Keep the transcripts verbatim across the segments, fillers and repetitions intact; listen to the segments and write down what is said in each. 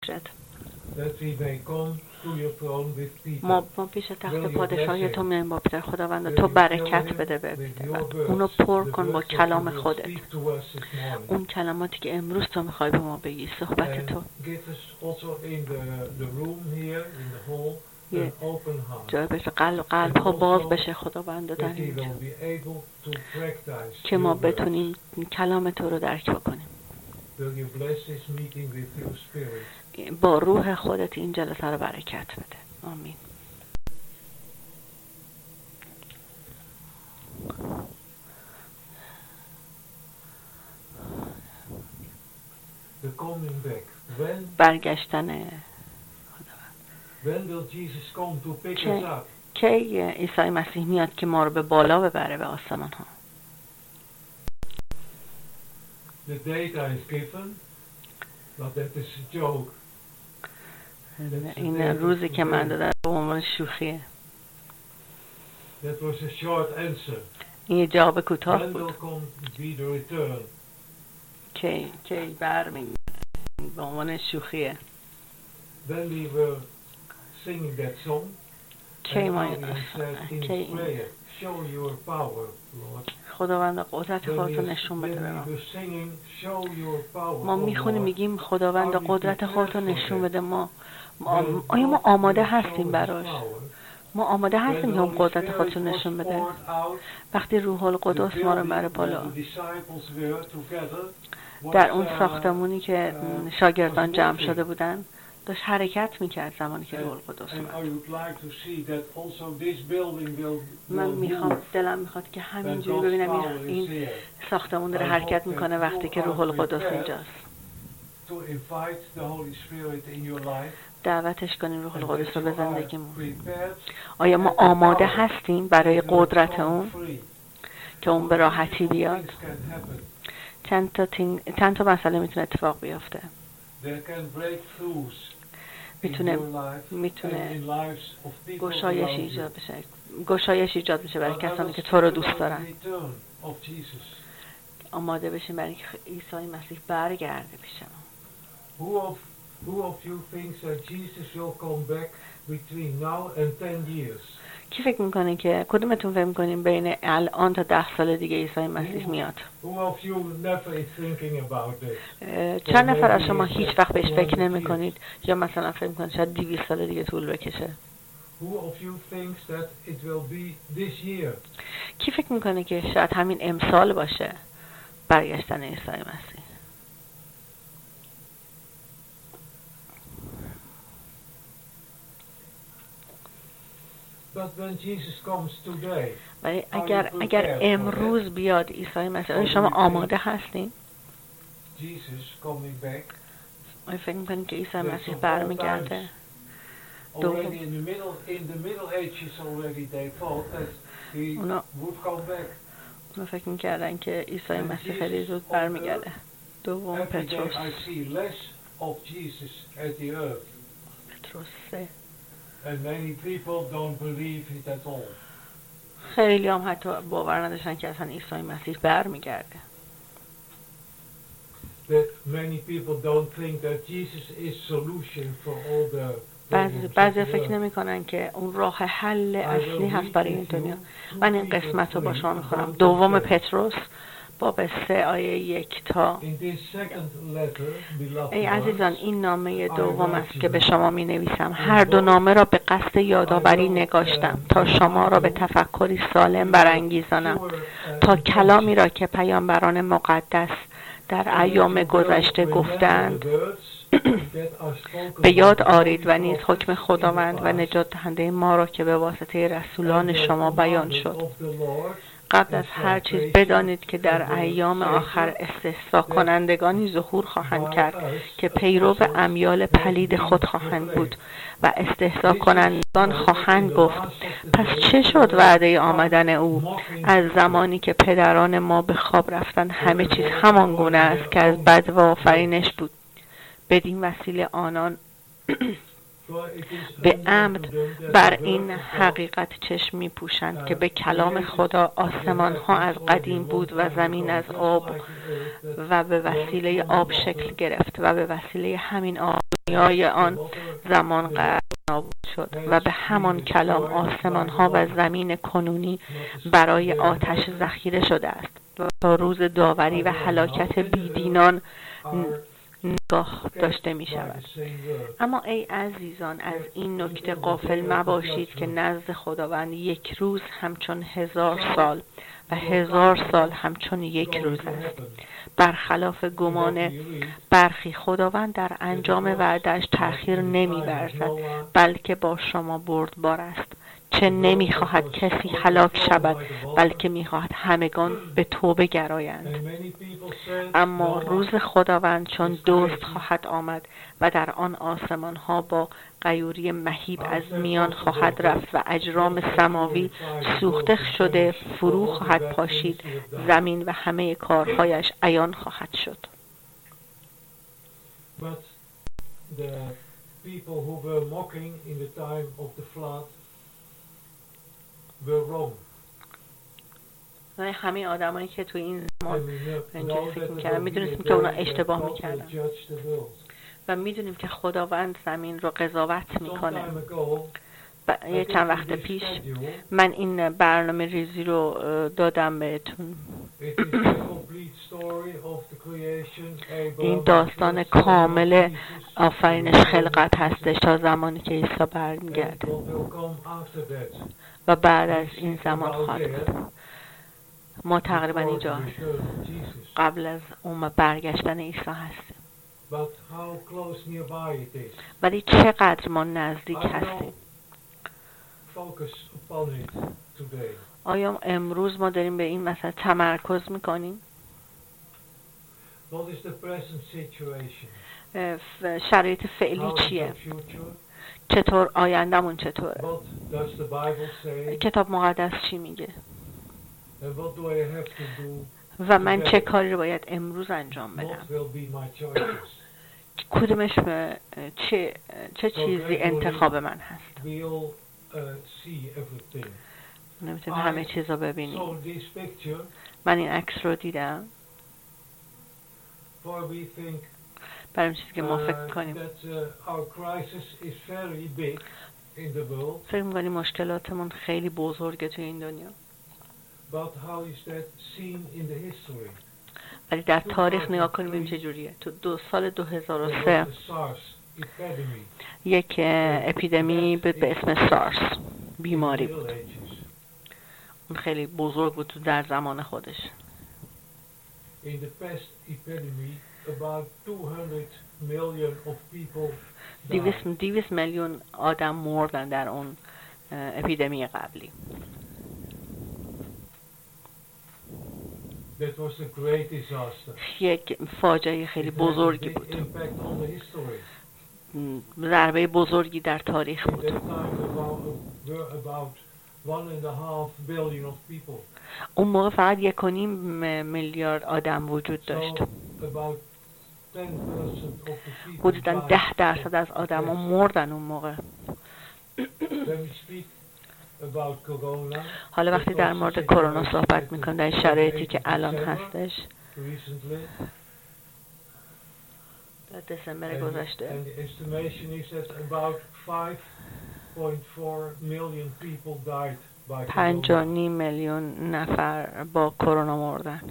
تاجت. that we may come to your throne with Peter. ما ما پیش تخت Will you پادشاهی bless تو him? میایم با پیتر. خداوند Will تو you برکت fill him بده به with پیتر your و words, اونو پر the کن با words that you کلام will خودت، speak to us this morning. اون کلماتی که امروز تو میخوای به ما بگی، صحبت And تو. give us also in the, the room here, in the hall, یه an open heart. جای بشه قلب قلب ها باز بشه خداوند در That we اینجا، will be able to practice که ما your words. بتونیم کلام تو رو درک بکنیم. Will you bless this meeting with your spirit? با روح خودت این جلسه رو برکت بده. آمین. The coming back. When, برگشتن when will Jesus come to pick که us up? کی عیسی مسیح میاد که ما رو به بالا ببره به آسمان ها. The data is given, but that is a joke. این روزی که من دادم به عنوان شوخیه. That was a short answer. این یه جواب کوتاه When will بود. come be the return? کی کی برمیگرده به عنوان شوخیه. Then we were singing that song. کی And ما Arian said in کی his prayer, show your power, Lord. خداوند قدرت Then خودت رو we, نشون بده به then ما. we were singing, show your power, ما oh میخونیم Lord. میگیم خداوند قدرت خودت رو نشون بده. ما ما- آیا ما آماده هستیم براش؟ ما آماده هستیم که اون قدرت خودت رو نشون بده؟ وقتی روح القدس ما رو بره بالا در اون ساختمونی که شاگردان جمع شده بودن داشت حرکت میکرد زمانی که روح القدس اومد. من میخوام دلم میخواد که همینجوری ببینم این, این ساختمون داره حرکت میکنه وقتی که روح القدس اینجاست. دعوتش کنیم روح القدس رو به زندگیمون. آیا ما آماده هستیم برای قدرت اون که اون به راحتی بیاد؟ چند تا, تین... چند تا مسئله میتونه اتفاق بیفته. میتونه میتونه گشایش ایجاد بشه گشایش ایجاد بشه برای کسانی که تو رو دوست دارن. آماده بشیم برای اینکه عیسی مسیح برگرده پیش ما. Who of you thinks that Jesus will come back between now and ten years? کی فکر میکنه که کدومتون فکر میکنین بین الان تا ده سال دیگه عیسی مسیح میاد؟ Who of you never is thinking about this? چند نفر از شما هیچ وقت بهش فکر نمیکنید یا مثلا فکر میکنید شاید دویست سال دیگه طول بکشه؟ Who of you thinks that it will be this year? کی فکر میکنه که شاید همین امسال باشه برگشتن عیسی مسیح؟ But when Jesus comes today, ولی اگر اگر امروز بیاد عیسی مسیح، آیا شما آماده هستین؟ Jesus coming back. آیا فکر می‌کنید که عیسی مسیح برمیگرده؟ Already in the middle in the Middle Ages already they thought that he would come back. اونا فکر می‌کردن که عیسی مسیح خیلی زود برمیگرده. دوم پتروس. I see less of Jesus at the earth. پتروس سه. And many people don't believe it at all. خیلی هم حتی باور نداشتن که اصلا عیسی مسیح برمیگرده. That many people don't think that Jesus is solution for all the بعضی بعضی فکر نمی‌کنن که اون راه حل اصلی هست برای این دنیا. من این قسمت رو با شما می‌خونم. دوم پتروس باب سه آیه یک تا. ای عزیزان این نامه دوم است که به شما می نویسم. هر دو نامه را به قصد یادآوری نگاشتم تا شما را به تفکری سالم برانگیزانم، تا کلامی را که پیامبران مقدس در ایام گذشته گفتند به یاد آرید و نیز حکم خداوند و نجات دهنده ما را که به واسطه رسولان شما بیان شد. قبل از هر چیز بدانید که در ایام آخر استهزا کنندگانی ظهور خواهند کرد که پیرو امیال پلید خود خواهند بود و استهزا کنندگان خواهند گفت پس چه شد وعده آمدن او؟ از زمانی که پدران ما به خواب رفتند همه چیز همان گونه است که از بد و آفرینش بود. بدین وسیله آنان به عمد بر این حقیقت چشم می پوشند که به کلام خدا آسمان ها از قدیم بود و زمین از آب و به وسیله آب شکل گرفت و به وسیله همین آب دنیای آن زمان قرار نابود شد و به همان کلام آسمان ها و زمین کنونی برای آتش ذخیره شده است و تا روز داوری و هلاکت بیدینان نگاه داشته می شود. اما ای عزیزان، از این نکته غافل مباشید که نزد خداوند یک روز همچون هزار سال و هزار سال همچون یک روز است. برخلاف گمان برخی، خداوند در انجام وعده‌اش تأخیر نمی ورزد، بلکه با شما بردبار است، چه نمی خواهد کسی هلاک شود، بلکه می خواهد همگان به توبه گرایند. اما روز خداوند چون دزد خواهد آمد و در آن آسمان ها با غیوری مهیب از میان خواهد رفت و اجرام سماوی سوخته شده فرو خواهد پاشید، زمین و همه کارهایش عیان خواهد شد. But the people who were mocking in the time of the flood were wrong. همه آدمایی که توی این زمان اینجوری فکر میکردن، میدونستیم که اونا اشتباه میکردن و میدونیم که خداوند زمین رو قضاوت میکنه. یه چند وقت پیش من این برنامه ریزی رو دادم بهتون. این داستان کامل آفرینش خلقت هستش تا زمانی که عیسی برمیگرده و بعد از این زمان خواهد بود. ما تقریبا اینجا هستیم، قبل از اون برگشتن عیسی هستیم. ولی چقدر ما نزدیک هستیم؟ آیا امروز ما داریم به این مسئله تمرکز میکنیم؟ شرایط فعلی چیه؟ چطور آیندمون چطوره؟ کتاب مقدس چی میگه؟ و من چه کاری رو باید امروز انجام بدم؟ کدومش چه چه چیزی انتخاب من هست؟ نمیتونیم همه چیز رو ببینیم. من این عکس رو دیدم برای این چیزی که ما فکر کنیم فکر میکنیم مشکلاتمون خیلی بزرگه توی این دنیا، ولی در تاریخ نگاه کنیم ببینیم چه جوریه. تو دو سال دو هزار و سه یک اپیدمی به اسم سارس بیماری بود. اون خیلی بزرگ بود تو در زمان خودش. دویست میلیون آدم مردن در اون اپیدمی قبلی. یک فاجعه خیلی بزرگی بود، ضربه بزرگی در تاریخ بود. اون موقع فقط یک و نیم میلیارد آدم وجود داشت. حدوداً ده درصد از آدم ها مردن اون موقع. حالا وقتی در مورد کرونا صحبت میکنم، در شرایطی که الان هستش، در دسامبر گذشته پنج و نیم میلیون نفر با کرونا مردن.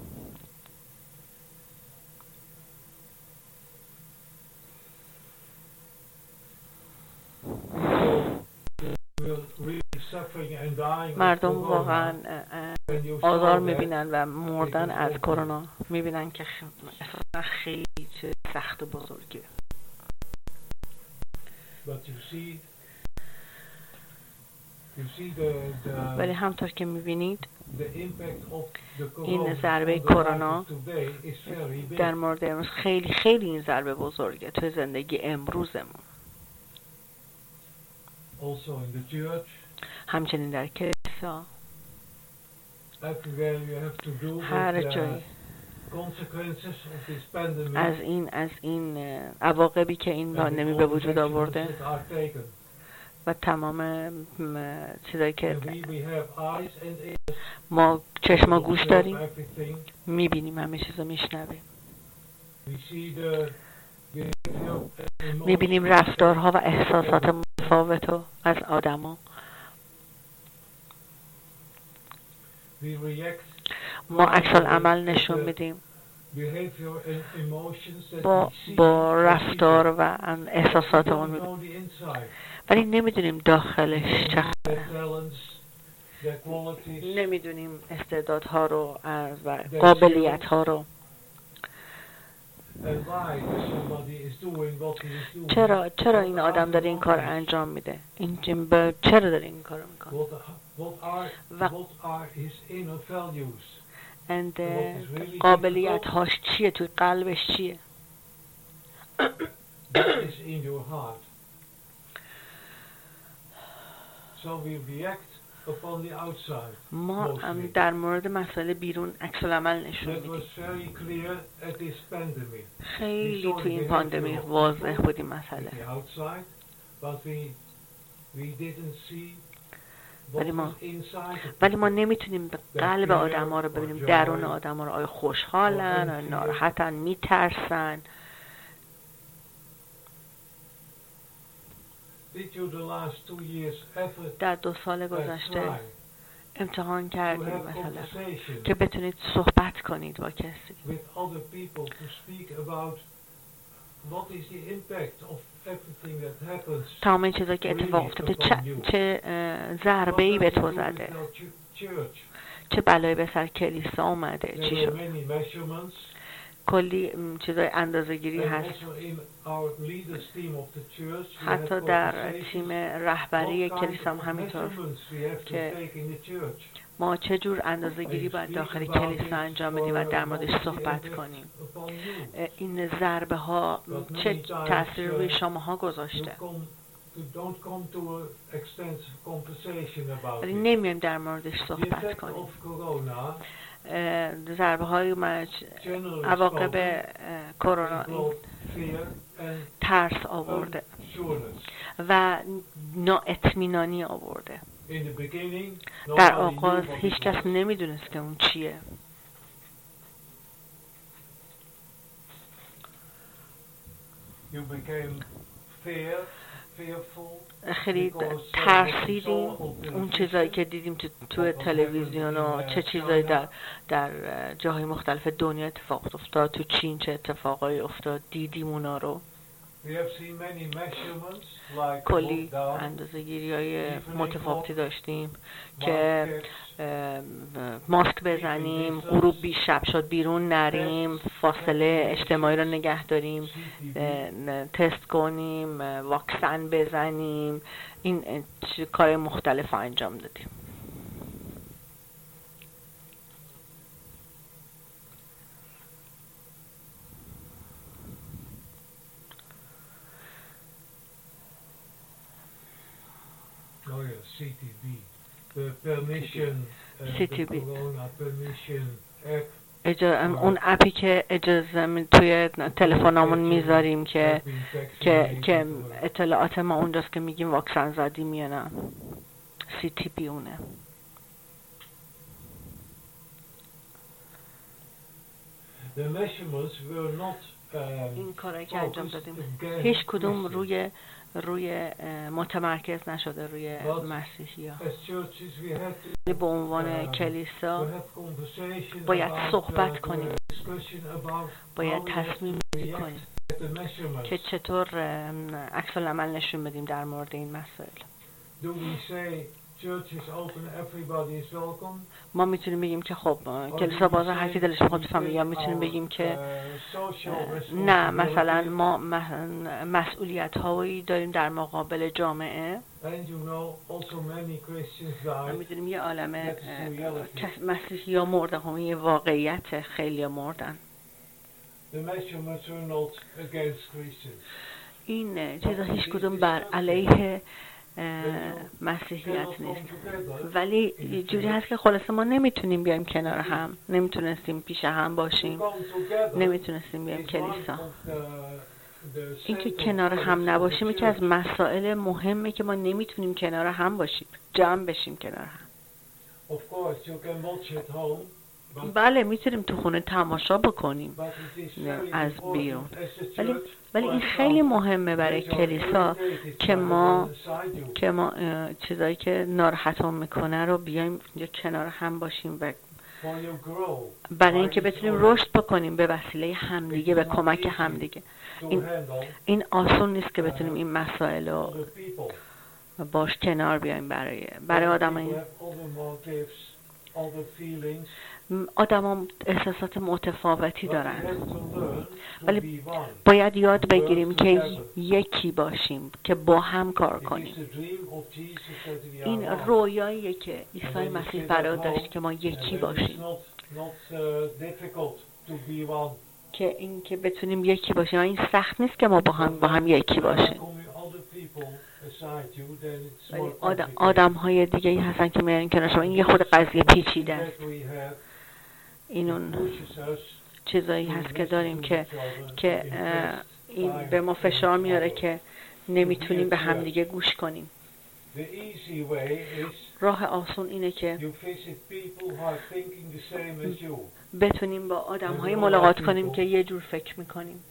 مردم واقعا آزار میبینن و مردن از کرونا میبینن که خیلی چه سخت و بزرگیه. ولی همطور که میبینید این ضربه کرونا در مورد امروز خیلی خیلی این ضربه بزرگه توی زندگی امروزمون. همچنین در کلیسا، هر جایی از این از این عواقبی که این پاندمی به وجود آورده و تمام چیزایی که ما چشم و گوش داریم، میبینیم، همه چیز رو میشنویم. میبینیم رفتارها و احساسات متفاوت رو از آدما. ما عکس العمل نشون میدیم با با رفتار و احساساتمون، ولی نمیدونیم داخلش چقدر، نمیدونیم استعدادها رو و قابلیت‌ها رو. چرا چرا این آدم داره این کار انجام میده؟ این جنبه چرا داره این کارو میکنه؟ و and قابلیت هاش چیه؟ توی قلبش چیه؟ ما در مورد مسائل بیرون عکس العمل نشون میدیم. خیلی توی این پاندمی واضح بود این مسئله، ولی ما ولی ما نمیتونیم به قلب آدم ها رو ببینیم، درون آدم ها رو. آیا خوشحالن، آیا ناراحتن، میترسن. در دو سال گذشته امتحان کردیم مثلا که بتونید صحبت کنید با کسی، تمام این چیزا که اتفاق افتاده چه, چه ضربه‌ای به تو زده، چه بلایی به سر کلیسا اومده، چی شد. کلی چیزای اندازه‌گیری هست، حتی در تیم رهبری کلیسا هم همینطور، که ما چه جور اندازه‌گیری باید داخل کلیسا انجام بدیم و در موردش صحبت کنیم. این ضربه ها چه تأثیری روی شماها گذاشته؟ ولی نمیایم در موردش صحبت کنیم. ضربه های عواقب کرونا ترس آورده و نااطمینانی آورده. در آغاز هیچ کس نمیدونست که اون چیه. خیلی ترسیدیم اون چیزایی که دیدیم تو, تو تلویزیون و چه چیزایی در در جاهای مختلف دنیا اتفاق افتاد، تو چین چه اتفاقایی افتاد، دیدیم اونا رو. کلی اندازه‌گیری های متفاوتی داشتیم که ماسک بزنیم، غروب بی شب شد بیرون نریم، فاصله اجتماعی رو نگه داریم، تست کنیم، واکسن بزنیم، این کار مختلف انجام دادیم. Oh yeah, C T B, the permission, C T B. the corona permission app. اجازه اون اپی که اجازه توی تلفنامون میذاریم که که که اطلاعات ما اونجاست که میگیم واکسن زدیم یا نه. سی تی پی اونه. The measurements were not این کارایی که انجام دادیم هیچ کدوم روی روی متمرکز نشده روی مسیحی ها. به عنوان کلیسا باید صحبت کنیم، باید تصمیم گیری کنیم که چطور عکس العمل نشون بدیم در مورد این مسائل. ما میتونیم بگیم که خب کلیسا بازار هر کی دلش میخواد بفهمه، یا میتونیم بگیم که نه مثلا ما مسئولیت هایی داریم در مقابل جامعه. میدونیم یه عالمه مسیحی ها مردن، همه یه واقعیت، خیلی مردن. این چیزا هیچ کدوم بر علیه مسیحیت نیست، ولی جوری هست که خلاصه ما نمیتونیم بیایم کنار هم، نمیتونستیم پیش هم باشیم، نمیتونستیم بیایم کلیسا. این که کنار هم نباشیم یکی از مسائل مهمه که ما نمیتونیم کنار هم باشیم، جمع بشیم کنار هم. بله میتونیم تو خونه تماشا بکنیم از بیرون، ولی ولی این خیلی مهمه برای کلیسا که ما که ما چیزایی که ناراحتمون میکنه رو بیایم یا کنار هم باشیم و برای اینکه بتونیم رشد بکنیم به وسیله همدیگه، به کمک همدیگه. این این آسون نیست که بتونیم این مسائل رو باش کنار بیایم. برای برای آدمای آدم احساسات متفاوتی دارن، ولی باید یاد بگیریم که یکی باشیم، که با هم کار کنیم. این رویاییه که عیسی مسیح برای داشت که ما یکی باشیم، که این که بتونیم یکی باشیم. این سخت نیست که ما با هم با هم یکی باشیم. آدم, آدم های دیگه ای هستن که میارن کنار شما. این یه خود قضیه پیچیده است. این اون چیزایی هست که داریم که که این به ما فشار میاره که نمیتونیم به همدیگه گوش کنیم. راه آسون اینه که بتونیم با آدم های ملاقات کنیم که یه جور فکر میکنیم.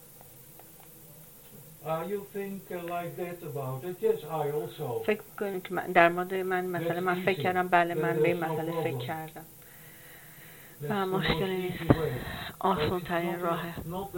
فکر کنیم که در مورد من مثلا من فکر کردم، بله من به این مسئله فکر کردم و مشکلی نیست. آسان ترین راهه،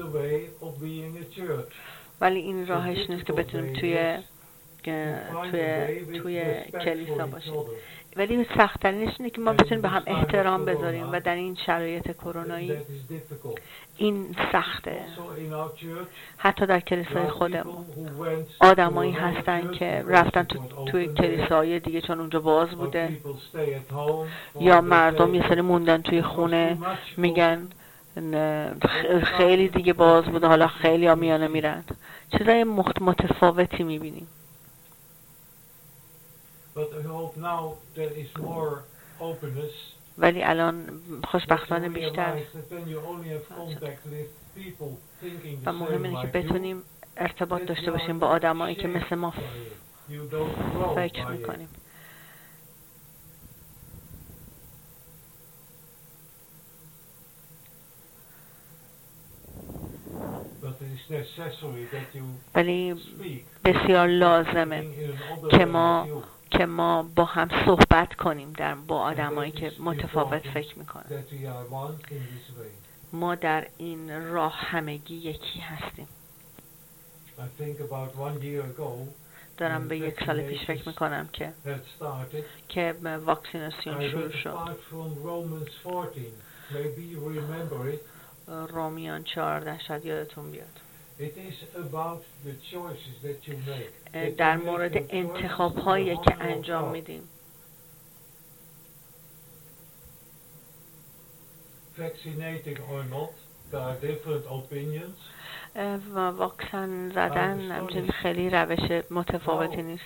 ولی این راهش نیست که بتونیم توی توی توی کلیسا باشیم. ولی سخت‌ترینش اینه که ما بتونیم به هم احترام بذاریم و در این شرایط کرونایی این سخته. حتی در کلیسای خودمون آدمایی هستن که رفتن تو توی کلیسای دیگه چون اونجا باز بوده، یا مردم یه سری موندن توی خونه میگن خیلی دیگه باز بوده، حالا خیلی ها میانه میرن. چیزای متفاوتی میبینیم. ولی الان خوشبختانه بیشتر و مهم اینه که بتونیم ارتباط داشته باشیم با آدمایی که مثل ما فکر میکنیم. ولی بسیار لازمه که ما که ما با هم صحبت کنیم در با آدمایی که متفاوت فکر میکنن. ما در این راه همگی یکی هستیم. دارم به یک سال پیش فکر میکنم که که واکسیناسیون شروع شد. رومیان چهارده شاید یادتون بیاد. در مورد انتخاب هایی که انجام میدیم. و واکسن زدن همچنین خیلی روش متفاوتی نیست.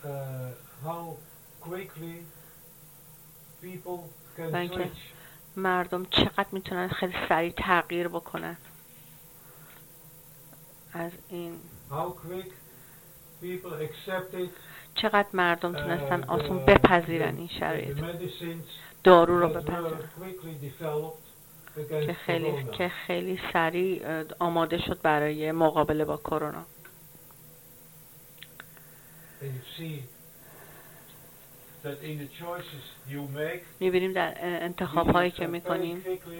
و اینکه مردم چقدر میتونن خیلی سریع تغییر بکنن از این، چقدر مردم تونستن آسون بپذیرن این شرایط، دارو رو بپذیرن که خیلی که خیلی سریع آماده شد برای مقابله با کرونا. می‌بینیم در انتخاب هایی که میکنیم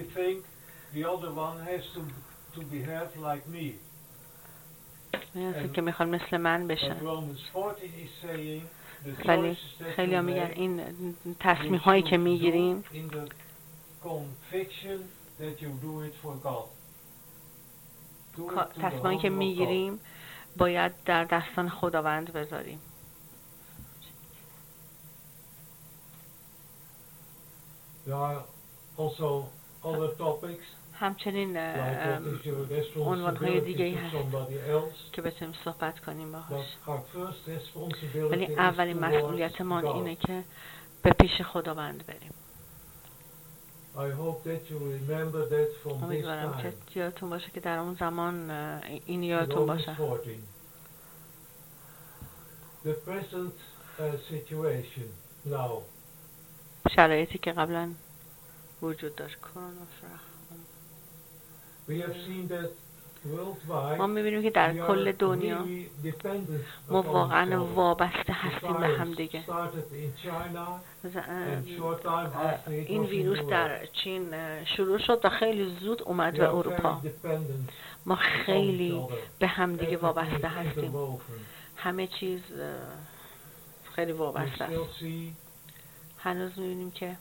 می‌بینیم که میخوان مثل من بشن، ولی خیلی ها میگن این تصمیم هایی که میگیریم تصمیم هایی که میگیریم باید در دستان خداوند بذاریم. همچنین عنوان های دیگه ای هست که بتونیم صحبت کنیم باهاش، ولی اولین مسئولیت ما اینه که به پیش خداوند بریم. امیدوارم که یادتون باشه که در اون زمان این یادتون باشه. شرایطی که قبلا وجود داشت. کرونا We have seen that worldwide ما می‌بینیم که در we are کل دنیا really dependent ما upon واقعا each other. وابسته The هستیم به virus همدیگه. started in China ز- and short time after it این was in ویروس Europe. در چین شروع شد و خیلی زود اومد We به are very اروپا. dependent ما upon خیلی each other. به همدیگه Everything وابسته is هستیم. interwoven. همه چیز اه، خیلی We وابسته still است. see هنوز می‌بینیم که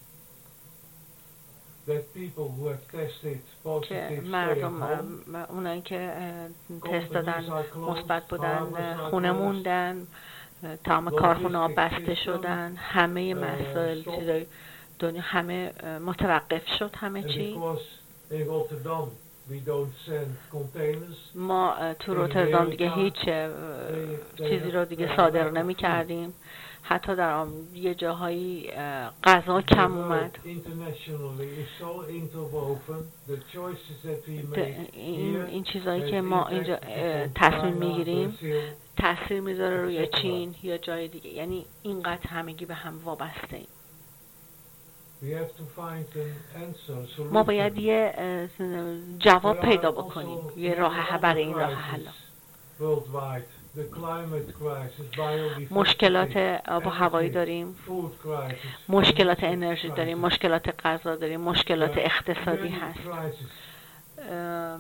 that people who have tested که positive stay at مردم home. اه، اونایی که اه، تست Companies دادن are closed, مثبت بودن farmers اه، are خونه closed. موندن، اه، تمام Logistic کارخونه‌ها بسته system, شدن، همه uh, مسائل stop. چیزای دنیا همه اه، متوقف شد همه And چی. because in Rotterdam we don't send containers, ما اه، تو in روتردام دیگه America هیچ اه، they- they چیزی رو have- دیگه they صادر have نمی food. کردیم. حتی در آم- یه جاهایی اه، غذا The کم world اومد. internationally is so interwoven. The choices that we د- make این here این چیزایی has که ما اینجا impact اه، upon تصمیم China, میگیریم Brazil. تاثیر میذاره روی et cetera. چین یا جای دیگه. یعنی اینقدر همگی به هم وابسته ایم. We have to find an answer, ما solution. باید یه اه، جواب There are پیدا also بکنیم، یه many راه حل برای این راه other حل. crises worldwide. The climate crisis, biodiversity, مشکلات آب و هوایی energy, داریم، food crisis, مشکلات financial انرژی داریم، crisis. مشکلات غذا داریم، مشکلات There are اقتصادی many هست. crises. ام،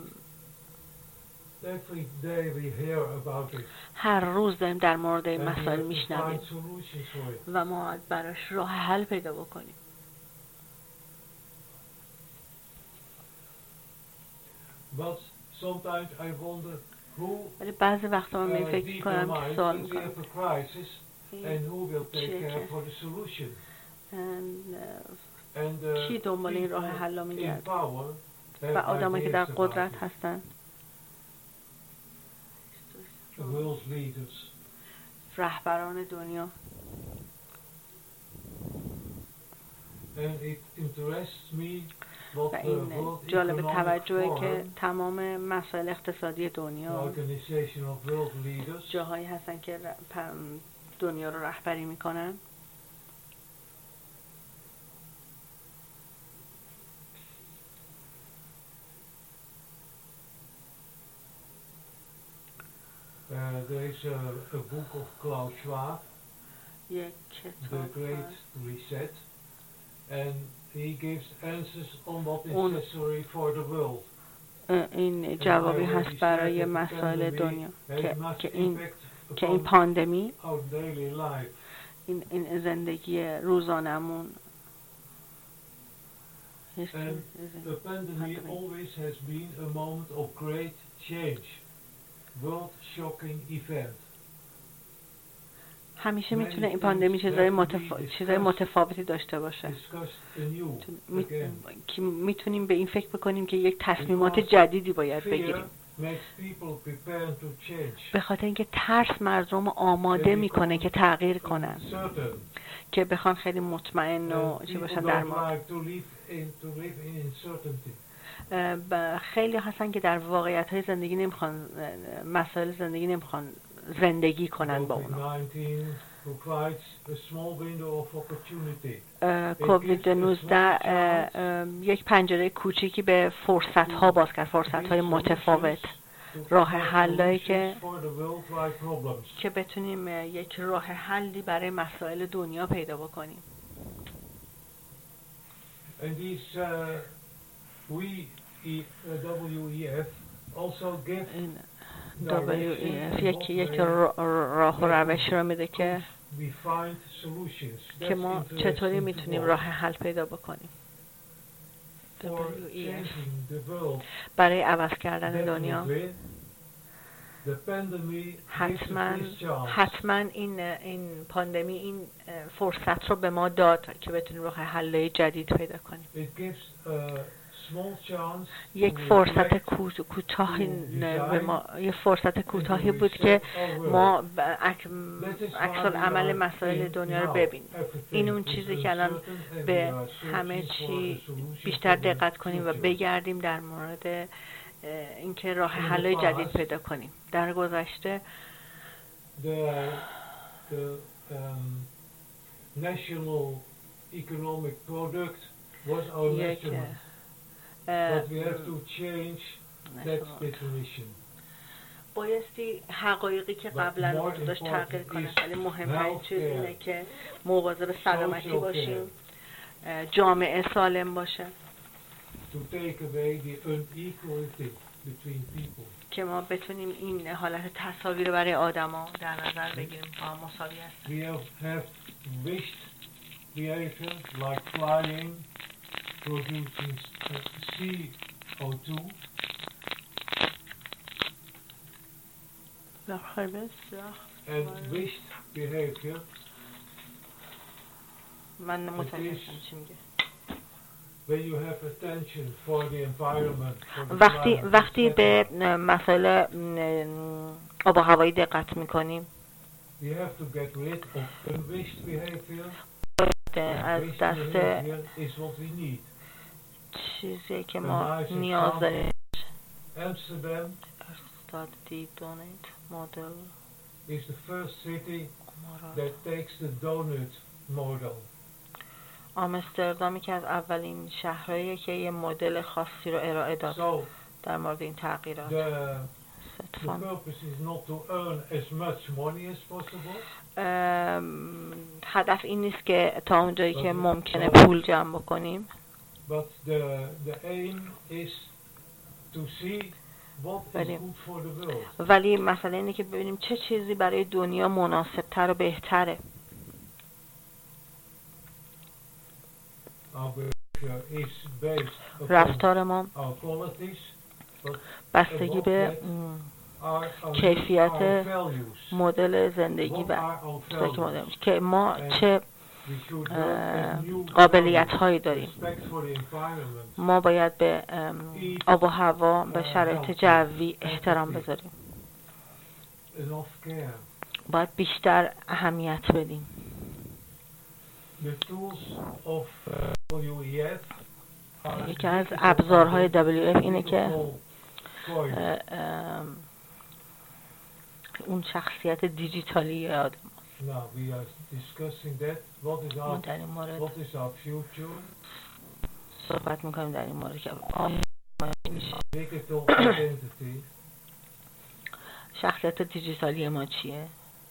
Every day we hear about it. هر روز داریم در مورد این And we مسائل have to میشنویم find solutions for it. و ما براش راه حل پیدا بکنیم. But sometimes I wonder who ولی بعضی وقتا من uh, فکر میکنم که determines سوال when we میکنم have a crisis and who will take چیه care که for the solution. اه، And کی uh, دنبال این راه people حل in میگرد power و have آدمایی که در ideas about قدرت it. هستن The world's leaders. رهبران دنیا. And it interests me what و the این World جالب Economic توجهه که Forum, تمام مسائل اقتصادی the دنیا Organization of World Leaders, جاهایی هستن که ر- پ- دنیا رو رهبری میکنن. uh, there is a, a book of Klaus Schwab, یک The کتاب Great هست. Reset, and he gives answers on what is اون- necessary for the world. اه، این جوابی هست برای مسائل دنیا که, که این که این پاندمی Our daily life. این, این زندگی روزانمون And the pandemic always has been a moment of great change, world-shocking event. همیشه میتونه این پاندمی چیزای متفا... چیزای متفاوتی داشته باشه. Discussed anew می... again. که میتونیم به این فکر بکنیم که یک تصمیمات جدیدی باید بگیریم. Fear makes people prepare to change. به خاطر اینکه ترس مردم آماده میکنه که تغییر کنن، Certain. که بخوان خیلی مطمئن و And چی people باشن don't در ما. like to live in to live in uncertainty. اه، ب- خیلی هستن که در واقعیت های زندگی نمیخوان، اه، مسائل زندگی نمیخوان زندگی کنن با اونا. COVID nineteen provides a small window of opportunity. اه، کووید نوزده یک پنجره کوچیکی به فرصت ها باز کرد، فرصت های متفاوت، راه حلایی که For the worldwide problems. که بتونیم اه، یک راه حلی برای مسائل دنیا پیدا بکنیم. And these uh, we E- uh, W E F also give این دبلیو ای اف یک یک را- راه و روش رو میده که we find solutions. که That's ما interesting چطوری to میتونیم watch. راه حل پیدا بکنیم. For دبلیو ای اف changing the world. برای عوض کردن دنیا Definitely, the pandemic gives us حتما this chance. حتما این این پاندمی این اه، فرصت رو به ما داد که بتونیم راه حل جدید پیدا کنیم. It gives a small chance یک to فرصت reflect, کو- کوتاهی to به ما design, یه فرصت کوتاهی and to بود reset که our world. ما ب- اک- That is why عکس العمل we are مسائل in دنیا رو now. ببینیم. Everything این اون is چیزی که الان uncertain and به we are همه searching for چی the solution بیشتر for the دقت کنیم و future. بگردیم در مورد اه، اینکه راه In the حل جدید past, پیدا کنیم. در گذشته The, the um, national economic product was our یک measurement. اه، But we have to change that definition. بایستی حقایقی که قبلا وجود داشت تغییر کنه، ولی مهمترین چیز اینه که مواظب سلامتی باشیم، اه، جامعه سالم باشه، To take away the unequality between people. که ما بتونیم این حالت تساوی رو برای آدما در نظر بگیریم با مساویت. We have, have wished behavior like flying, producing C O two. And wished behavior من متوجه چی میگه. When you have attention for the environment, for the وقتی climate, وقتی et به cetera, مسائل آب و هوایی دقت میکنیم، we have to get rid of unwished behavior. از Unwished دست behavior is what we need. چیزی که ما نیاز داریم. Amsterdam استاد دی دونیت مدل is the first city that takes the donut model. آمستردامی که از اولین شهرهاییه که یه مدل خاصی رو ارائه داد So در مورد این تغییرات. the, the purpose is not to earn as much money as possible. ام، هدف این نیست که تا اونجایی که ممکنه پول جمع بکنیم، But the the aim is to see what is ولی good for the world. ولی مسئله اینه که ببینیم چه چیزی برای دنیا مناسب‌تر و بهتره. Our behavior is based upon رفتار ما our qualities, but بستگی above به that, م، our, our, کیفیت our values. مدل زندگی What و are our چیزایی که ما values? داریم، که ما And چه we should work اه، as new قابلیت values. هایی داریم. Respect for the environment, ما باید به ام، آب و هوا، به شرایط جوی احترام بذاریم. enough care. باید بیشتر اهمیت بدیم. The tools of دبلیو ای اف are یکی از ابزارهای دبلیو اف اینه که digital coin. اه، ام، اون شخصیت دیجیتالی آدم. Now we are discussing that. What is ما our در این مورد what is our future? صحبت میکنیم در این مورد که Digital identity. شخصیت دیجیتالی ما چیه.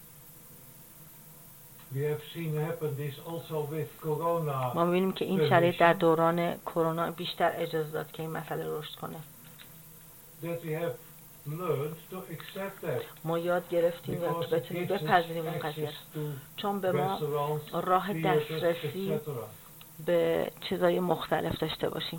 We have seen happen this also with corona. ما می‌بینیم که این شرایط در دوران کرونا بیشتر اجازه داد که این مسئله رشد کنه. That we have learned to accept that. ما یاد گرفتیم Because که بتونیم it gives us بپذیریم این قضیه، access to چون به ما restaurants, راه theaters, دسترسی et cetera. به چیزای مختلف داشته باشیم.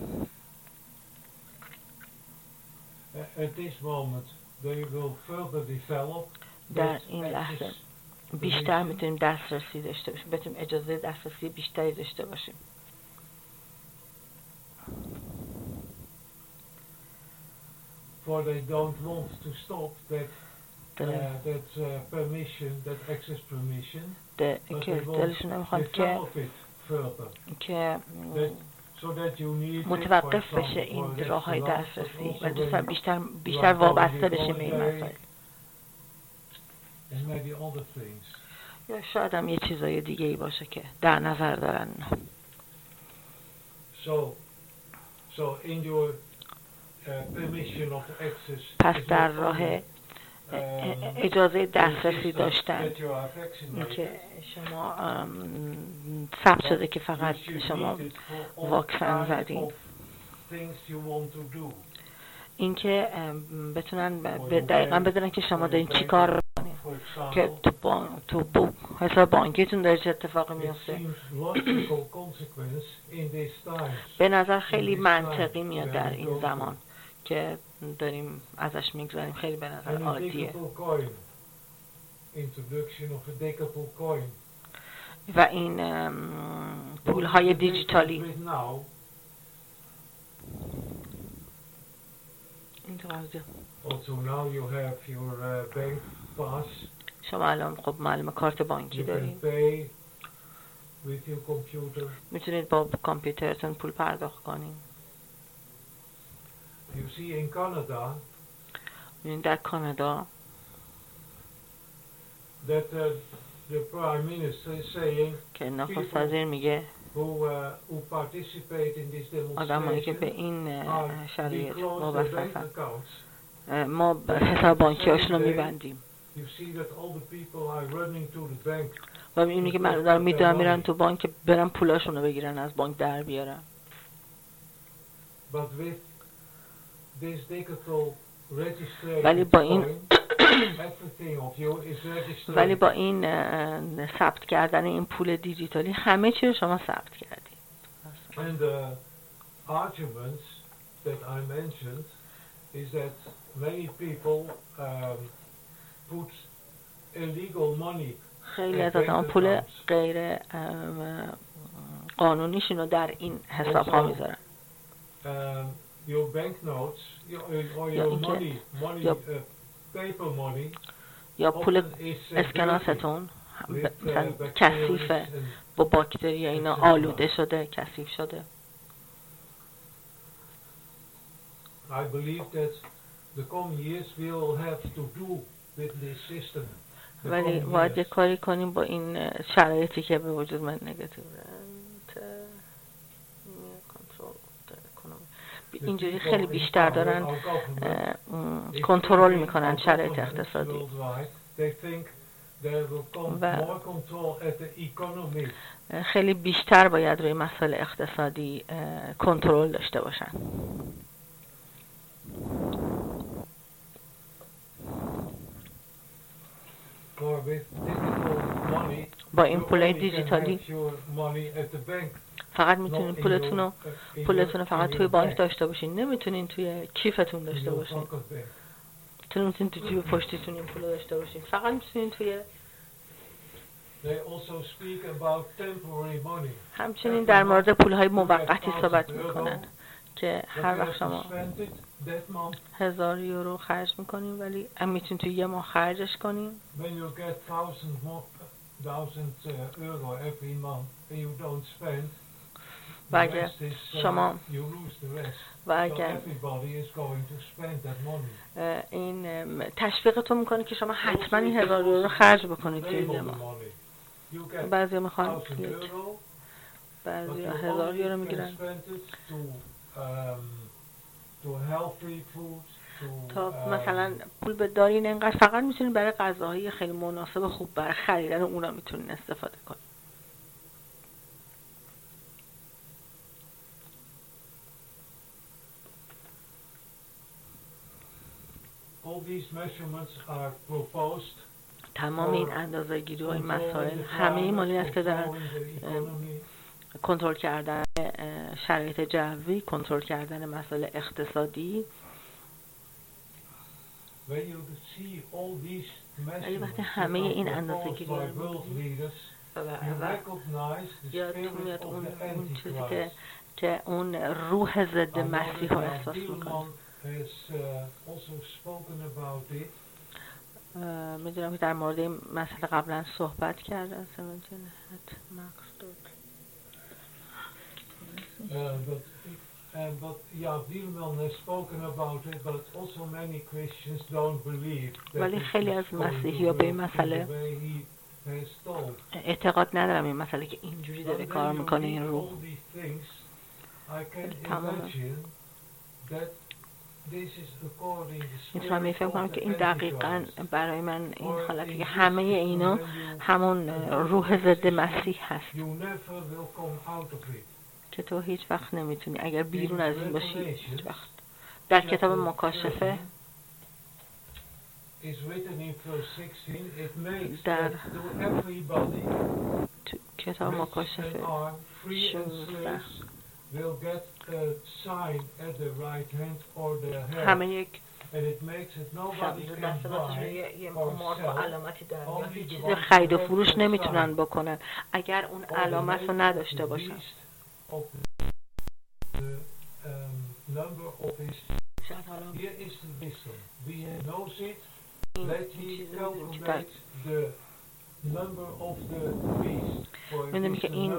A- At this moment, they will further develop در that این لحظه access بیشتر میتونیم دسترسی داشته باشیم، بتونیم اجازه دسترسی بیشتری داشته باشیم. for they don't want to stop that uh, دل- that uh, permission, that access permission, ده- but که they want دلشون to نمیخواد که develop it further. که So that you need it, متوقف for بشه example, این for راه های restaurants, but دسترسی also و دوستان when بیشتر you بیشتر are وابسته going بشیم به این holiday مسائل. and maybe other things. یا شاید هم یه چیزای دیگه ای باشه که در نظر دارن. So, so in your uh, permission of access, پس is در not راه only, um, اجازه the دسترسی system داشتن that you are vaccinated, که شما ام، ثبت شده که فقط you should شما need it for all واکسن kinds زدین. of things you want to do. اینکه ام، بتونن ب- به دقیقا بدونن که شما دارین چی کار میکنین، For که example, تو, با... تو بو... حساب بانکیتون داره چه اتفاقی it میفته. seems logical consequence in these times. به نظر خیلی منطقی میاد در این زمان که داریم ازش میگذاریم، خیلی به نظر And a عادیه. digital coin, introduction of a digital coin. و این پول های دیجیتالی With now, این تو قضیه. also now you have your uh, bank pass. شما الان خب معلومه کارت بانکی You داریم، can pay with your computer. میتونید با کامپیوترتون پول پرداخت کنیم. You see in Canada ببینید در کانادا that uh, the prime minister is saying که نخست وزیر میگه آدمایی که به این شرایط وابسته ما حساب بانکی هاشون رو میبندیم و میبینی که مردم دارن میدونن میرن تو بانک برن پولاشون رو بگیرن از بانک در بیارن. ولی با این ولی با این ثبت کردن این پول دیجیتالی همه چی رو شما ثبت کردید. And the arguments that I mentioned is that many people um, put illegal money. خیلی از آدم پول غیر قانونیشون رو در این حساب ها میذارن. Your banknotes or your money, money, uh, paper money. یا پول اسکناستون مثلا کثیفه با باکتری اینا آلوده شده کثیف شده. I believe that the coming years will have to do with this system. ولی باید یک کاری کنیم با این شرایطی که به وجود من نگاتیو اینجوری خیلی بیشتر دارن کنترل میکنن شرایط اقتصادی و خیلی بیشتر باید روی مسائل اقتصادی کنترل داشته باشن. با این پولای دیجیتالی فقط میتونین پولتون رو پولتون رو فقط توی بانک داشته باشین، نمیتونین توی کیفتون داشته باشین. میتونین تو جیب پشتیتون این پول داشته باشین، فقط میتونین توی. همچنین در مورد پولهای موقتی صحبت میکنن که هر وقت شما هزار یورو خرج میکنین ولی هم میتونین توی یه ماه خرجش کنین. و اگر شما و اگر این تشویقتون میکنه که شما حتما این هزار یورو رو خرج بکنید توی یه ماه. بعضی میخوان بعضی هزار یورو میگیرن تا مثلا پول به دارین اینقدر فقط میتونین برای غذاهای خیلی مناسب خوب برای خریدن اونا میتونین استفاده کنین. تمام این اندازه‌گیری و این مسائل همه مالی است که دارن کنترل کردن شرایط جوی، کنترل کردن مسائل اقتصادی. ولی وقتی همه این اندازه‌گیری رو یادتون میاد اون اون چیزی که که اون روح ضد مسیح رو احساس میکنه. میدونم که در مورد این مسئله قبلا صحبت کردن. ولی خیلی از مسیحی ها به این مسئله اعتقاد ندارم، این مسئله که اینجوری داره کار میکنه این روح. تمام میتونم میفهم کنم که این دقیقاً برای من این حالتی که همه اینا همون روح ضد مسیح هست که تو هیچ وقت نمیتونی اگر بیرون از این باشی هیچ وقت. در کتاب مکاشفه در کتاب مکاشفه شانزده همه یک دست یه مارک و علامتی دارن یا هیچ چیز خرید و فروش نمیتونن بکنن اگر اون علامت رو نداشته باشن. میدونی که این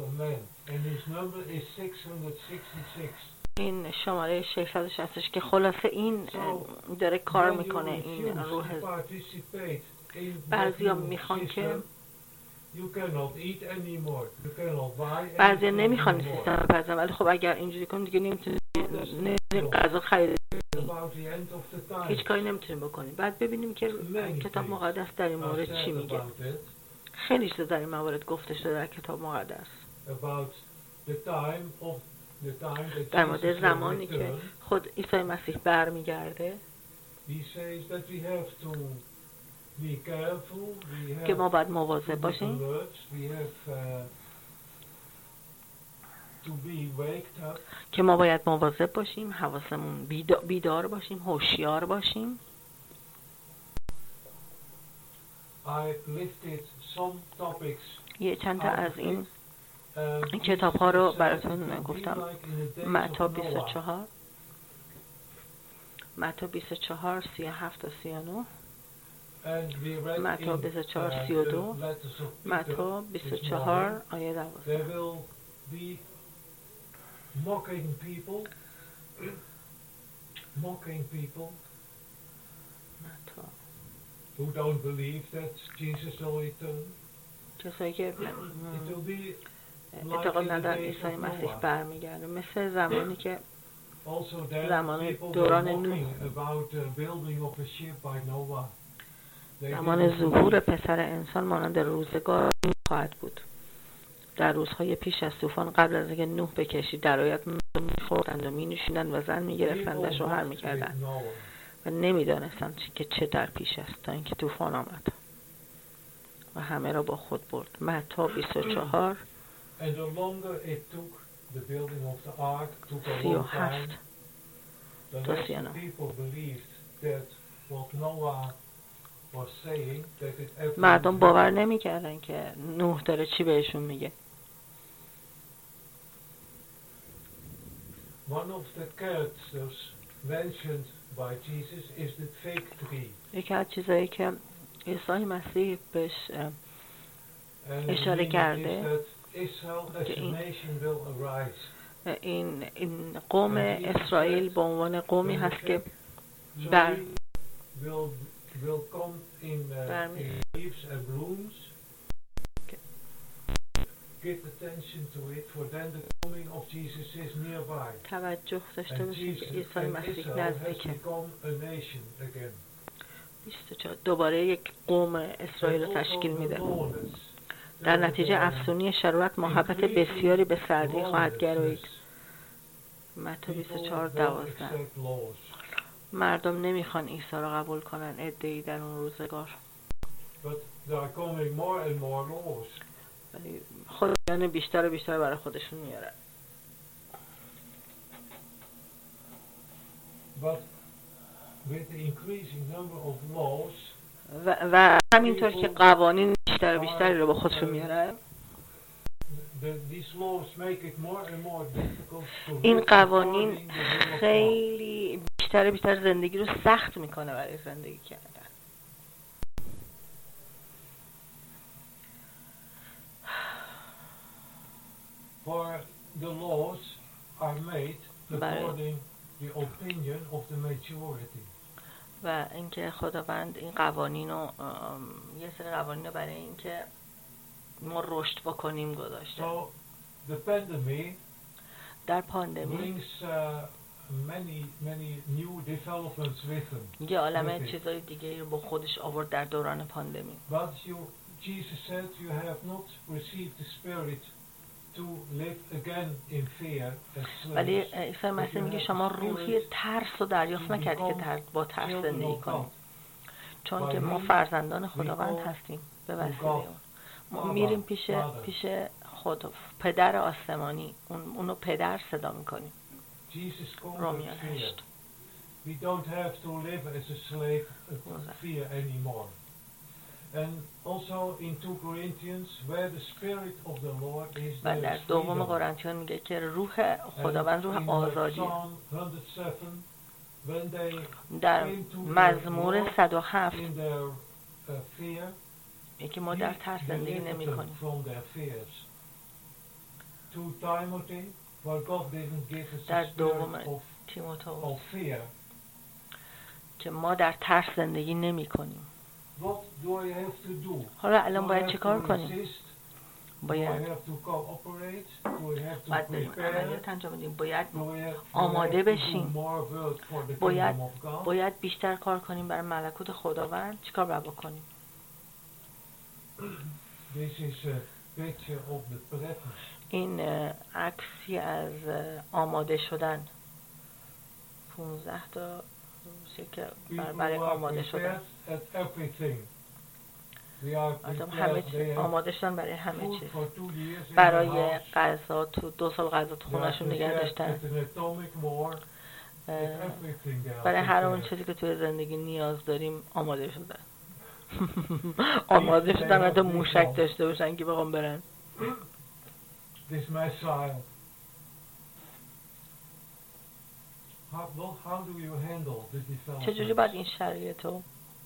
این شماره ششصد و شصت و شش که خلاصه این داره کار میکنه این روح. بعضی ها میخوان که بعضی نمیخوان سیستم بپزن، ولی خب اگر اینجوری کنیم دیگه نمیتونیم غذا خرید هیچ کاری نمیتونیم بکنیم. بعد ببینیم که کتاب مقدس در این مورد چی میگه. خیلی چیزا در این موارد گفته شده در کتاب مقدس، در مورد زمانی که خود عیسی مسیح برمیگرده که ما باید مواظب باشیم که ما باید مواظب باشیم، حواسمون بیدار باشیم، هوشیار باشیم. یه چند تا از این این کتاب ها رو براتون گفتم. متی بیست و چهار متی بیست و چهار سی و هفت تا سی و نه، متی بیست و چهار سی و دو، متی بیست و چهار آیه دوازده. Mocking people, mocking people who don't believe that Jesus will return. کسایی که اعتقاد ندارن عیسی مسیح برمیگرده، مثل زمانی که زمان دوران نوح، زمان ظهور پسر انسان مانند روزگار خواهد بود. در روزهای پیش از طوفان، قبل از اینکه نوح به کشتی درآید، می‌خوردند و می‌نوشیدند و زن می‌گرفتند و شوهر می‌کردند و نمی‌دانستند که چه در پیش است تا اینکه طوفان آمد و همه را با خود برد. متی بیست و چهار سی و هفت تا سی و نه. مردم باور نمی‌کردن که نوح داره چی بهشون میگه. One of the characters mentioned by Jesus is the fig tree. یکی از چیزایی که عیسی مسیح بهش اشاره کرده که این این این قوم اسرائیل به عنوان قومی هست که در توجه داشته باشید که عیسی مسیح نزدیکه. دوباره یک قوم اسرائیل رو تشکیل میده. در نتیجه افزونی شرارت محبت بسیاری به سردی خواهد گرایید. متی بیست و چهار دوازده. مردم نمیخوان عیسی رو قبول کنن، عده‌ای در اون روزگار. خدایان بیشتر و بیشتر برای خودشون میارن. و, و همینطور که قوانین بیشتر و بیشتری رو با خودشون میارن، این قوانین خیلی بیشتر و بیشتر زندگی رو سخت میکنه برای زندگی کردن. For the laws are made according the opinion of the majority. و اینکه خداوند این قوانین رو یه سری قوانین رو برای اینکه ما رشد بکنیم گذاشته. So the pandemic در پاندمی brings uh, many many new developments with them. یه عالمه چیزای دیگه رو با خودش آورد در دوران پاندمی. But you, Jesus said you have not received the spirit to live again in fear. ولی عیسی مسیح میگه شما روحی ترس رو دریافت نکردید که با ترس زندگی کنید، چون که ما فرزندان خداوند هستیم به وسیله اون. ما میریم پیش پیش خدا، پدر آسمانی، اون اونو پدر صدا میکنیم. رومیان هشت. We don't have to live as a slave of fear anymore. And also in two Corinthians where the spirit of the Lord is there. و در دوم قرنتیان میگه که روح خداوند روح آزادیه. در مزمور صد و هفت یکی ما در ترس زندگی نمی کنیم. در دوم تیموتائوس که ما در ترس زندگی نمی کنیم. حالا الان باید چه کار کنیم؟ باید باید بریم عملیات انجام بدیم، باید آماده بشیم، باید باید بیشتر کار کنیم برای ملکوت خداوند. چیکار باید بکنیم؟ این عکسی از آماده شدن، پونزده تا روزی که برای آماده شدن. آدم همه چیز آماده شدن برای همه چیز، برای غذا، تو دو سال غذا تو خونهشون نگه داشتن، برای هر اون چیزی که توی زندگی نیاز داریم آماده شدن. آماده شدن حتی موشک داشته باشن که بخوام برن. چجوری باید این شرایط رو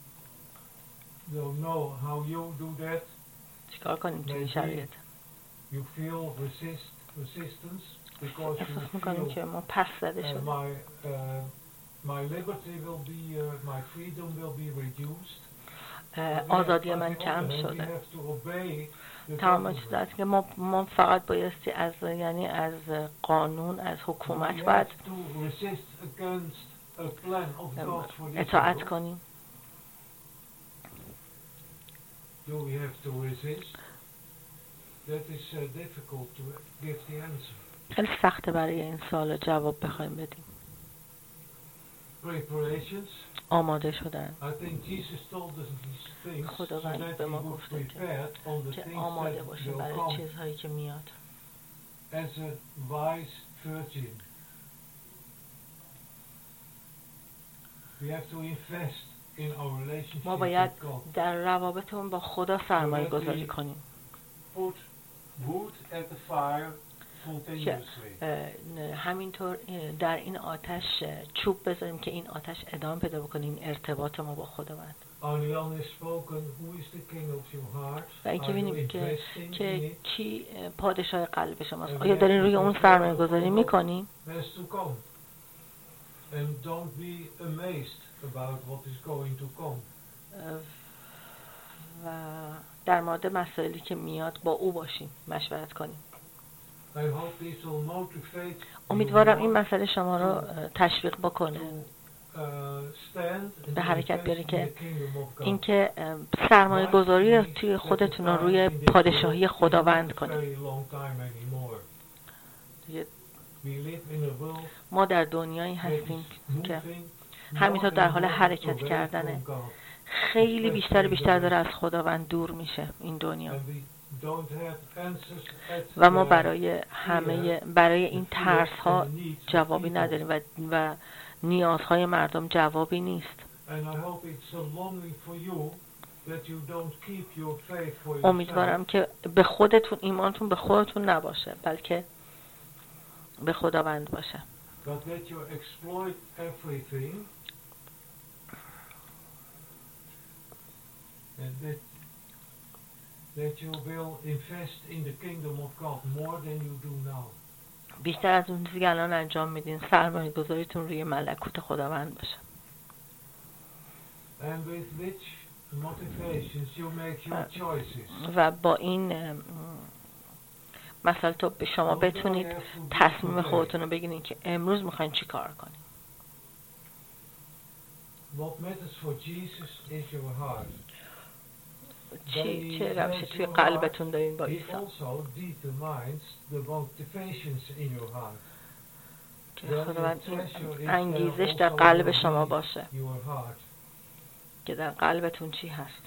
چیکار کنیم تو این شرایط؟ احساس میکنیم که ما پس زده شدیم، آزادی من کم شده. تمام چیز هست که ما ما فقط بایستی از یعنی از قانون، از حکومت باید اطاعت کنیم. خیلی سخته برای این سوال جواب بخوایم بدیم. آماده شدن. خداوند به ما گفته که, که آماده باشیم برای چیزهایی که میاد. ما باید در روابطمون با خدا سرمایه گذاری کنیم که همینطور در این آتش چوب بذاریم که این آتش ادامه پیدا بکنه، این ارتباط ما با خداوند. و اینکه ببینیم که که کی پادشاه قلب شماست. آیا دارین روی اون سرمایه گذاری میکنیم؟ و در مورد مسائلی که میاد با او باشیم، مشورت کنیم. امیدوارم این مسئله شما رو تشویق بکنه، به حرکت بیاره که اینکه سرمایه گذاری رو توی خودتون رو روی پادشاهی خداوند کنید. ما در دنیایی هستیم که همینطور در حال حرکت کردنه، خیلی بیشتر بیشتر داره از خداوند دور میشه این دنیا و ما برای همه برای این ترس ها جوابی نداریم و, و نیازهای مردم جوابی نیست. امیدوارم که به خودتون ایمانتون به خودتون نباشه، بلکه به خداوند باشه. That, that you will invest in the kingdom of God more than you do now. بیشتر از اون چیزی که الان انجام میدین سرمایه گذاریتون روی ملکوت خداوند باشه. And with which motivations you make your choices. و با این مثلا تو به شما بتونید تصمیم خودتون رو بگیرید که امروز میخواین چی کار کنید. What matters for Jesus is your heart. چی چه روشی توی قلبتون دارین با عیسی که خداوند انگیزش در قلب شما باشه که در قلبتون چی هست.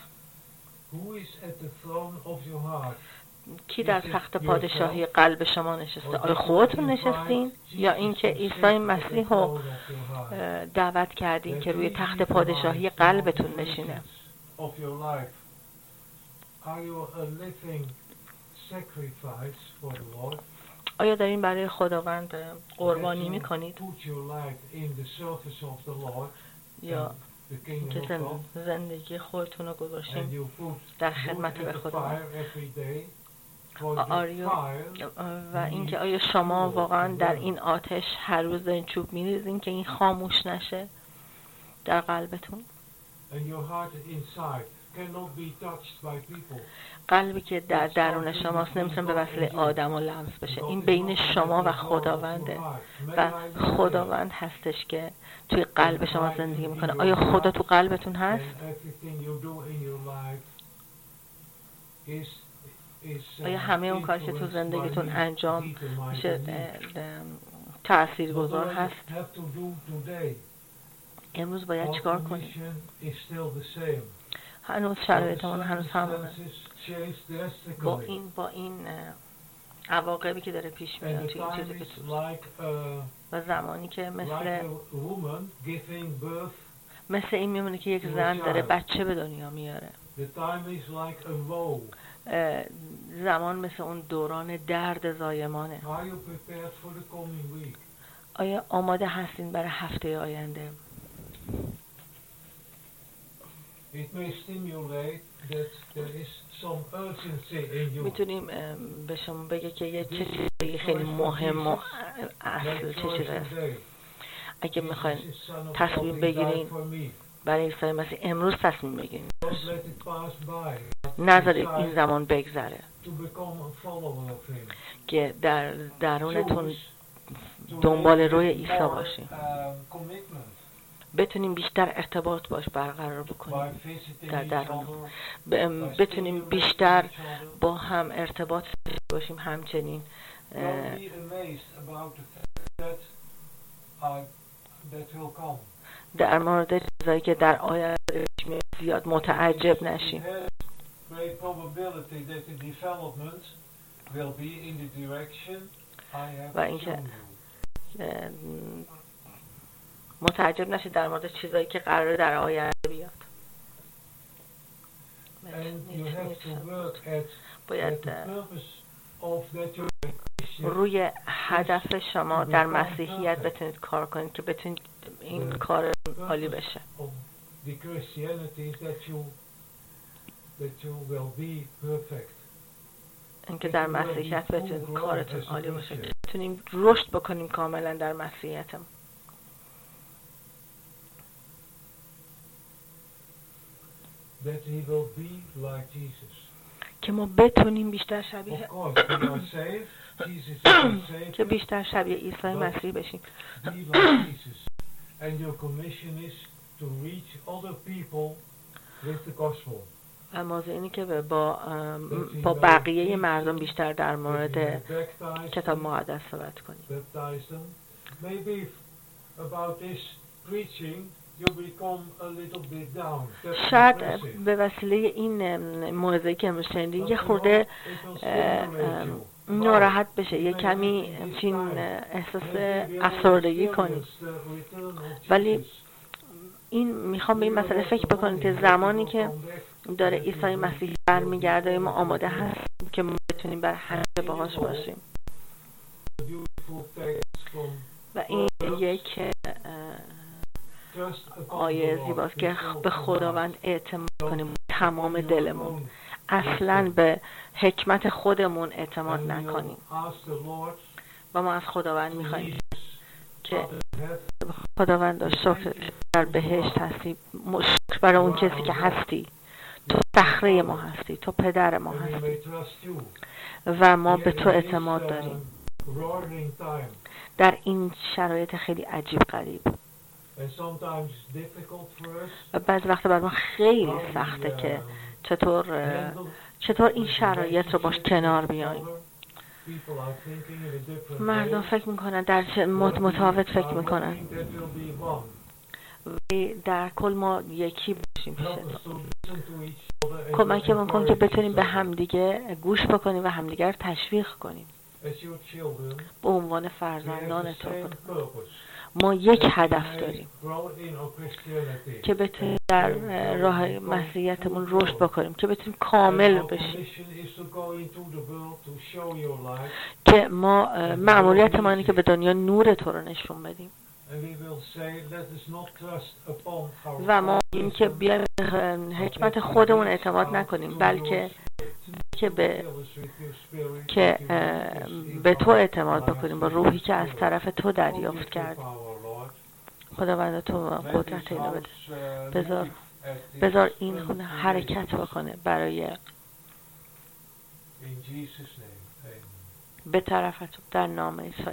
کی در تخت پادشاهی قلب شما نشسته؟ آیا خودتون نشستین یا اینکه عیسی مسیح رو دعوت کردین که روی تخت پادشاهی قلبتون نشینه؟ آیا دارین برای خداوند قربانی میکنید یا که زندگی خودتون رو گذاشتین در خدمت به خداوند؟ آریو و اینکه آیا شما واقعا در این آتش هر روز این چوب میریزین که این خاموش نشه در قلبتون؟ cannot be touched by people. قلبی که در درون شماست نمیتونه به وسیله آدم و لمس بشه. این بین شما و خداونده و خداوند هستش که توی قلب شما زندگی میکنه. آیا خدا تو قلبتون هست؟ آیا همه اون کاری که تو زندگیتون انجام میشه تاثیرگذار هست؟ امروز باید چیکار کنیم؟ هنوز شرایطمون هنوز همونه. با این با این عواقبی که داره پیش میاد توی این چیزی که تو و زمانی که مثل مثل این میمونه که یک زن داره بچه به دنیا میاره. زمان مثل اون دوران درد زایمانه. آیا آماده هستین برای هفته آینده؟ میتونیم به شما بگه که یه چه چیزی خیلی مهم و اصل چه چیزی هست. اگه میخواین تصمیم بگیرین برای عیسی مسیح امروز تصمیم بگیرین، نذارید این زمان بگذره که در درونتون دنبال روی عیسی باشیم، بتونیم بیشتر ارتباط باش برقرار بکنیم در درون، بتونیم بیشتر با هم ارتباط باشیم. همچنین در مورد چیزایی که در آینده زیاد متعجب نشیم. و اینکه متعجب نشید در مورد چیزایی که قراره در آینده بیاد. باید روی هدف شما در مسیحیت بتونید کار کنید که بتونید این کار عالی بشه. اینکه در مسیحیت بتونید کارتون عالی باشه، بتونیم رشد بکنیم کاملا در مسیحیتم. That he will be like Jesus. که ما بتونیم بیشتر شبیه که بیشتر شبیه عیسی مسیح بشیم. And your commission is to reach other people with the gospel. و موضوع اینه که با با بقیه مردم بیشتر در مورد کتاب مقدس صحبت کنیم. Maybe about this preaching you become a little bit down. شاید به وسیله این موعظه‌ای که امروز شنیدید یه خورده ناراحت بشه، یه کمی چین احساس افسردگی کنید. ولی این میخوام به این مسئله فکر بکنید که زمانی که داره عیسی مسیح برمیگرده ما آماده هستیم که ما بتونیم بر همیشه باهاش باشیم. و این یک آیه زیباست که به خداوند اعتماد کنیم تمام دلمون، اصلاً به حکمت خودمون اعتماد نکنیم. و ما از خداوند میخوایم که خداوند شکر در بهشت هستی، شکر برای اون کسی که هستی، تو صخره ما هستی، تو پدر ما هستی و ما به تو اعتماد داریم در این شرایط خیلی عجیب غریب. و بعض وقت برای ما خیلی سخته که چطور چطور این شرایط رو باش کنار بیاییم. مردم فکر میکنن در متفاوت فکر میکنن ولی در کل ما یکی باشیم پیش تو. کمکمون کن که بتونیم به همدیگه گوش بکنیم و همدیگه رو تشویق کنیم. به عنوان فرزندان تو ما یک هدف داریم که بتونیم در راه مسیحیتمون رشد بکنیم، که بتونیم کامل بشیم، که ما مأموریت ما اینه که به دنیا نور تو رو نشون بدیم. و ما این که بیایم حکمت خودمون اعتماد نکنیم، بلکه که به که به تو اعتماد بکنیم با روحی که از طرف تو دریافت کردیم. خداوند تو قدرت اینو بده. بذار at بذار this این خونه transformation. حرکت بکنه برای In Jesus' name, amen. به طرف تو در نام عیسی